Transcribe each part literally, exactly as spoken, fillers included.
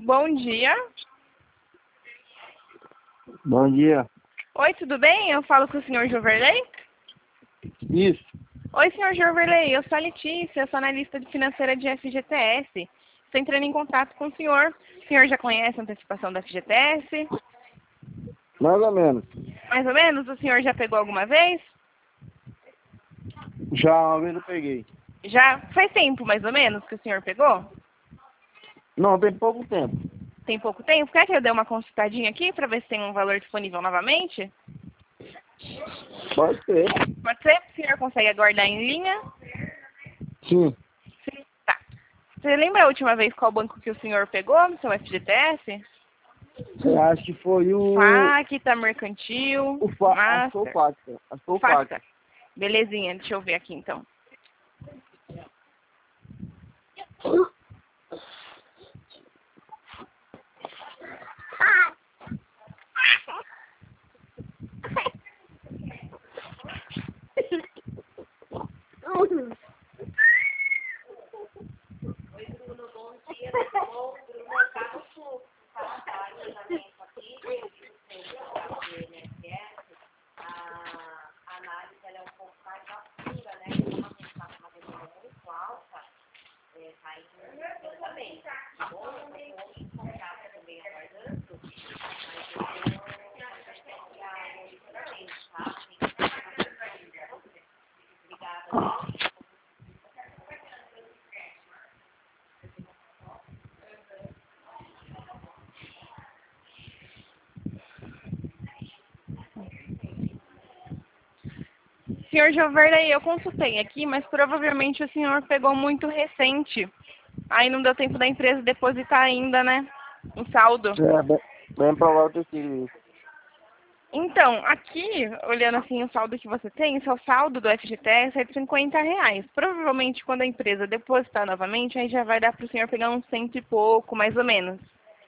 Bom dia. Bom dia. Oi, tudo bem? Eu falo com o senhor Joverley? Isso. Oi, senhor Joverley, eu sou a Letícia, eu sou analista de financeira de F G T S. Estou entrando em contato com o senhor. O senhor já conhece a antecipação da F G T S? Mais ou menos. Mais ou menos? O senhor já pegou alguma vez? Já uma vez eu peguei. Já? Faz tempo, mais ou menos, que o senhor pegou? Não, tem pouco tempo. Tem pouco tempo? Quer que eu dê uma consultadinha aqui para ver se tem um valor disponível novamente? Pode ser. Pode ser? O senhor consegue aguardar em linha? Sim. Sim. Tá. Você lembra a última vez qual banco que o senhor pegou no seu F G T S? Eu acho que foi o... FAC, tá Mercantil, O Fa... Acho que foi o Master, Fax. Acho que foi o Fax. Facta. Belezinha, deixa eu ver aqui então. Senhor Joverley, eu consultei aqui, mas provavelmente o senhor pegou muito recente. Aí não deu tempo da empresa depositar ainda, né? Um saldo. É, bem, bem provável ter sido isso. Então, aqui, olhando assim o saldo que você tem, seu saldo do F G T S é de cinquenta reais. Provavelmente quando a empresa depositar novamente, aí já vai dar para o senhor pegar uns cento e pouco, mais ou menos,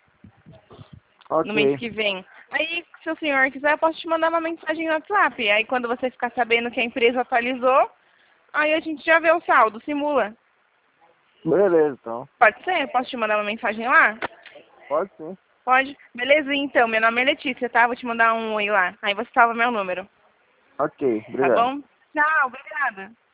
no mês Ok. que vem. Aí, se o senhor quiser, eu posso te mandar uma mensagem no WhatsApp. Aí quando você ficar sabendo que a empresa atualizou, aí a gente já vê o saldo, simula. Beleza, então. Pode ser? Posso te mandar uma mensagem lá? Pode sim. Pode? Beleza, então. Meu nome é Letícia, tá? Vou te mandar um oi lá. Aí você salva meu número. Ok, Tá obrigado. bom? Tchau, obrigada.